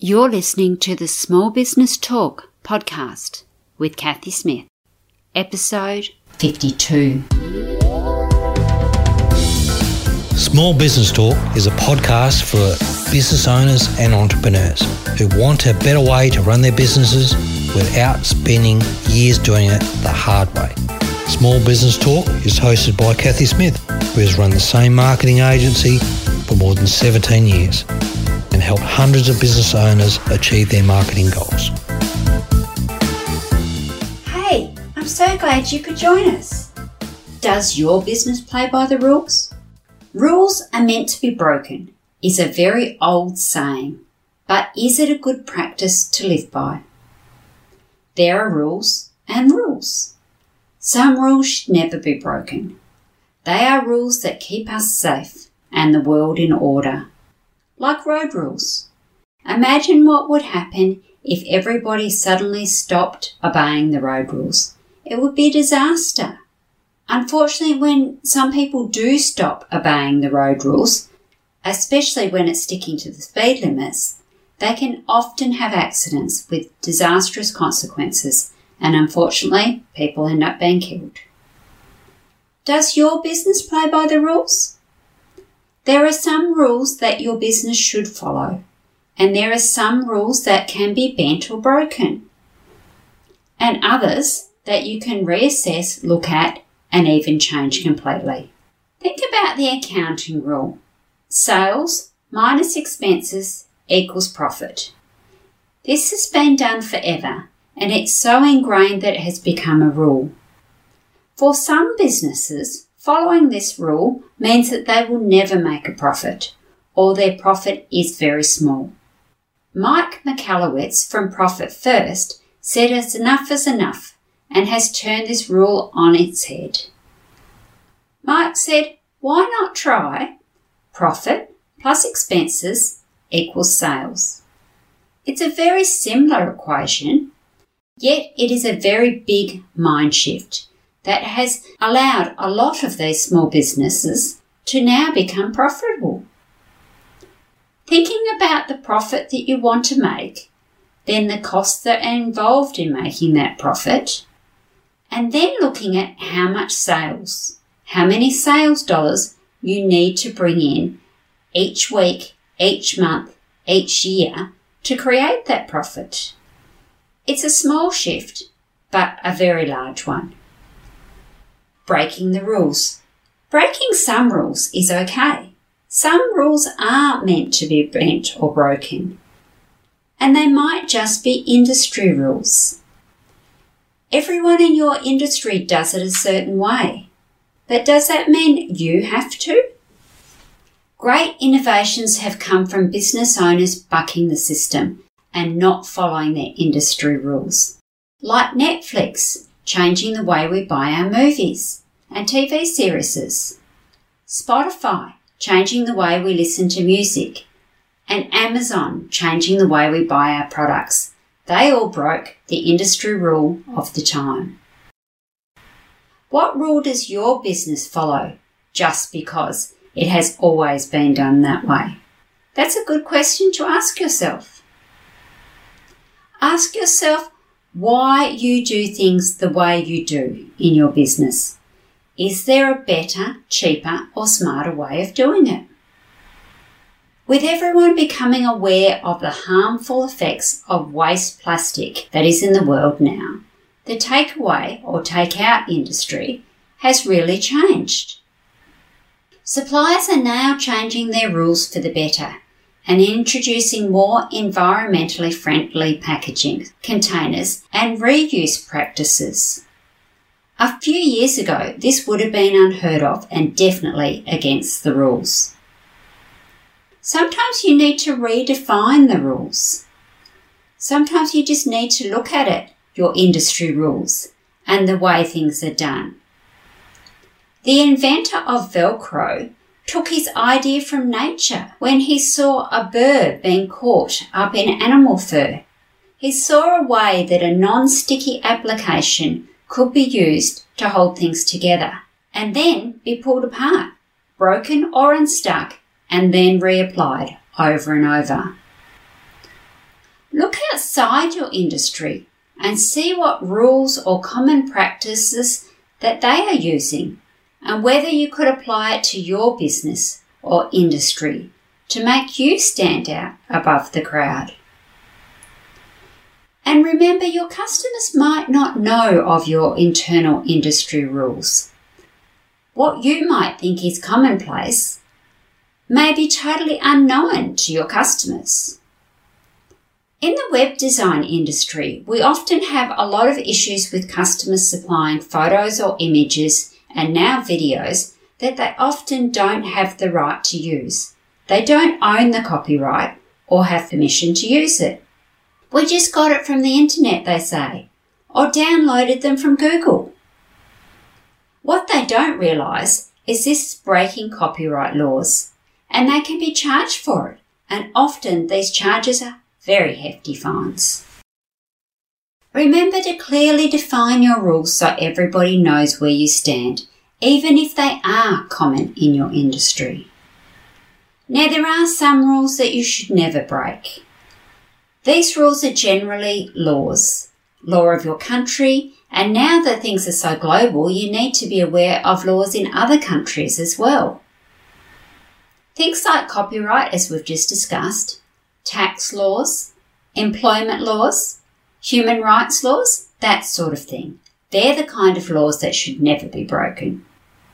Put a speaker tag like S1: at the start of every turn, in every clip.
S1: You're listening to the Small Business Talk podcast with Kathy Smith, episode 52.
S2: Small Business Talk is a podcast for business owners and entrepreneurs who want a better way to run their businesses without spending years doing it the hard way. Small Business Talk is hosted by Kathy Smith, who has run the same marketing agency for more than 17 years and helped hundreds of business owners achieve their marketing goals.
S1: Hey, I'm so glad you could join us. Does your business play by the rules? Rules are meant to be broken is a very old saying, but is it a good practice to live by? There are rules and rules. Some rules should never be broken. They are rules that keep us safe and the world in order. Like road rules. Imagine what would happen if everybody suddenly stopped obeying the road rules. It would be a disaster. Unfortunately, when some people do stop obeying the road rules, especially when it's sticking to the speed limits, they can often have accidents with disastrous consequences, and unfortunately, people end up being killed. Does your business play by the rules? There are some rules that your business should follow, and there are some rules that can be bent or broken, and others that you can reassess, look at, and even change completely. Think about the accounting rule. Sales minus expenses equals profit. This has been done forever, and it's so ingrained that it has become a rule. For some businesses, following this rule means that they will never make a profit, or their profit is very small. Mike Michalowicz from Profit First said it's enough is enough and has turned this rule on its head. Mike said, why not try profit plus expenses equals sales? It's a very similar equation, yet it is a very big mind shift that has allowed a lot of these small businesses to now become profitable. Thinking about the profit that you want to make, then the costs that are involved in making that profit, and then looking at how much sales, how many sales dollars you need to bring in each week, each month, each year to create that profit. It's a small shift, but a very large one. Breaking the rules. Breaking some rules is okay. Some rules are meant to be bent or broken, and they might just be industry rules. Everyone in your industry does it a certain way, but does that mean you have to? Great innovations have come from business owners bucking the system and not following their industry rules, like Netflix changing the way we buy our movies and TV series, Spotify changing the way we listen to music, and Amazon changing the way we buy our products. They all broke the industry rule of the time. What rule does your business follow just because it has always been done that way? That's a good question to ask yourself. Ask yourself why you do things the way you do in your business. Is there a better, cheaper, or smarter way of doing it? With everyone becoming aware of the harmful effects of waste plastic that is in the world now, the takeaway or take-out industry has really changed. Suppliers are now changing their rules for the better and introducing more environmentally friendly packaging, containers, and reuse practices. A few years ago, this would have been unheard of and definitely against the rules. Sometimes you need to redefine the rules. Sometimes you just need to look at it, your industry rules, and the way things are done. The inventor of Velcro took his idea from nature when he saw a bird being caught up in animal fur. He saw a way that a non-sticky application could be used to hold things together and then be pulled apart, broken or unstuck, and then reapplied over and over. outside your industry and see what rules or common practices that they are using and whether you could apply it to your business or industry to make you stand out above the crowd. And remember, your customers might not know of your internal industry rules. What you might think is commonplace may be totally unknown to your customers. In the web design industry, we often have a lot of issues with customers supplying photos or images and now videos that they often don't have the right to use. They don't own the copyright or have permission to use it. We just got it from the internet, they say, or downloaded them from Google. What they don't realise is this is breaking copyright laws, and they can be charged for it, and often these charges are very hefty fines. Remember to clearly define your rules so everybody knows where you stand, even if they are common in your industry. Now, there are some rules that you should never break. These rules are generally laws, law of your country, and now that things are so global, you need to be aware of laws in other countries as well. Things like copyright, as we've just discussed, tax laws, employment laws, human rights laws, that sort of thing. They're the kind of laws that should never be broken.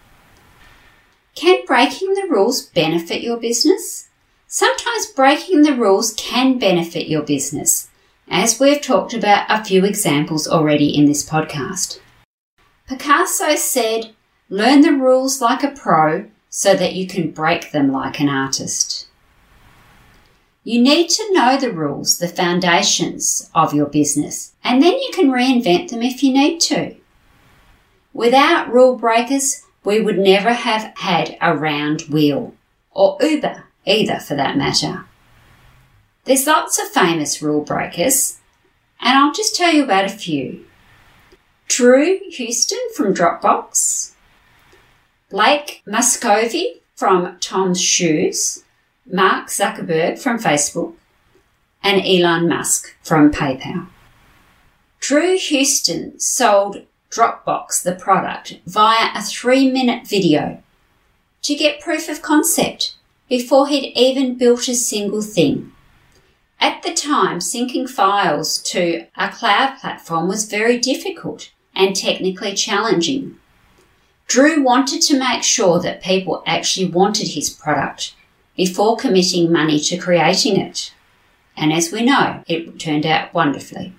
S1: Can breaking the rules benefit your business? Sometimes breaking the rules can benefit your business, as we've talked about a few examples already in this podcast. Picasso said, "Learn the rules like a pro so that you can break them like an artist." You need to know the rules, the foundations of your business, and then you can reinvent them if you need to. Without rule breakers, we would never have had a round wheel, or Uber either for that matter. There's lots of famous rule breakers, and I'll just tell you about a few. Drew Houston from Dropbox, Blake Muscovy from Tom's Shoes, Mark Zuckerberg from Facebook, and Elon Musk from PayPal. Drew Houston sold Dropbox, the product, via a 3-minute video to get proof of concept before he'd even built a single thing. At the time, syncing files to a cloud platform was very difficult and technically challenging. Drew wanted to make sure that people actually wanted his product before committing money to creating it. And as we know, it turned out wonderfully.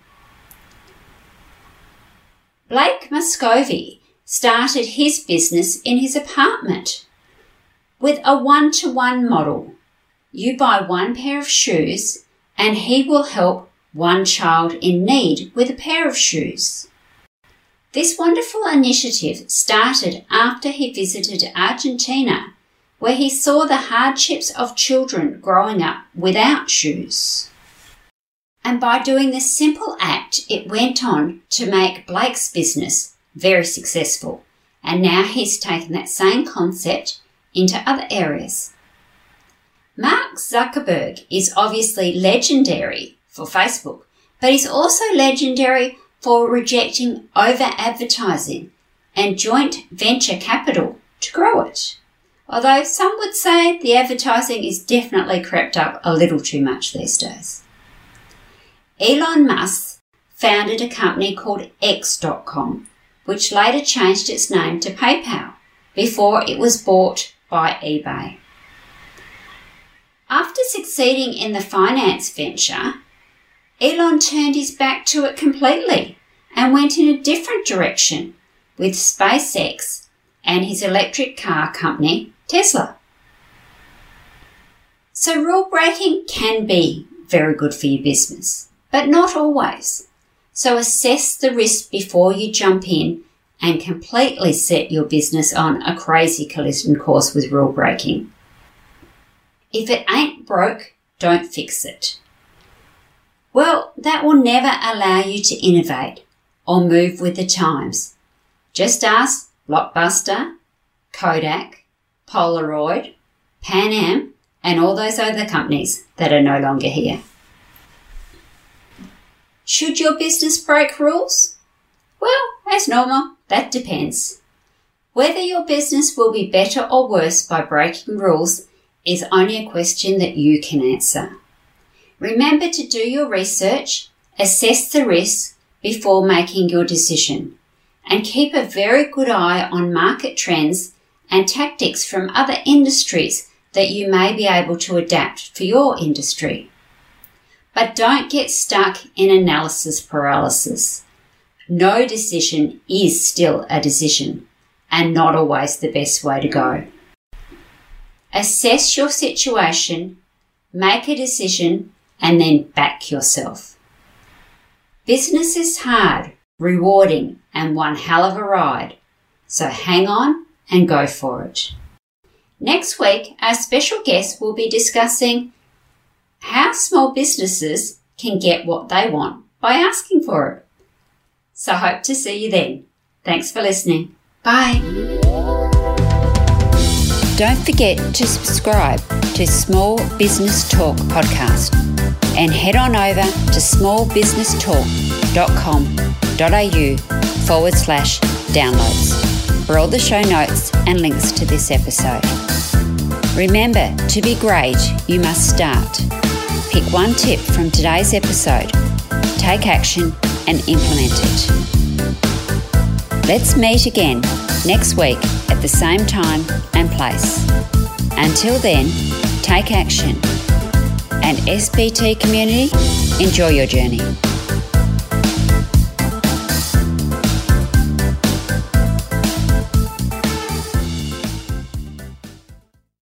S1: Blake Muscovy started his business in his apartment with a 1-to-1 model. You buy one pair of shoes and he will help one child in need with a pair of shoes. This wonderful initiative started after he visited Argentina, where he saw the hardships of children growing up without shoes. And by doing this simple act, it went on to make Blake's business very successful. And now he's taken that same concept into other areas. Mark Zuckerberg is obviously legendary for Facebook, but he's also legendary for rejecting over-advertising and joint venture capital to grow it. Although some would say the advertising is definitely crept up a little too much these days. Elon Musk founded a company called X.com, which later changed its name to PayPal before it was bought by eBay. After succeeding in the finance venture, Elon turned his back to it completely and went in a different direction with SpaceX and his electric car company, Tesla. So rule breaking can be very good for your business, but not always. So assess the risk before you jump in and completely set your business on a crazy collision course with rule breaking. If it ain't broke, don't fix it. Well, that will never allow you to innovate or move with the times. Just ask Blockbuster, Kodak, Polaroid, Pan Am, and all those other companies that are no longer here. Should your business break rules? Well, as normal, that depends. Whether your business will be better or worse by breaking rules is only a question that you can answer. Remember to do your research, assess the risk before making your decision, and keep a very good eye on market trends and tactics from other industries that you may be able to adapt for your industry. But don't get stuck in analysis paralysis. No decision is still a decision and not always the best way to go. Assess your situation, make a decision, and then back yourself. Business is hard, rewarding, and one hell of a ride. So hang on and go for it. Next week, our special guest will be discussing how small businesses can get what they want by asking for it. So hope to see you then. Thanks for listening. Bye. Don't forget to subscribe to Small Business Talk podcast and head on over to smallbusinesstalk.com.au/downloads for all the show notes and links to this episode. Remember, to be great, you must start. Pick one tip from today's episode, take action and implement it. Let's meet again next week at the same time and place. Until then, take action. And SBT community, enjoy your journey.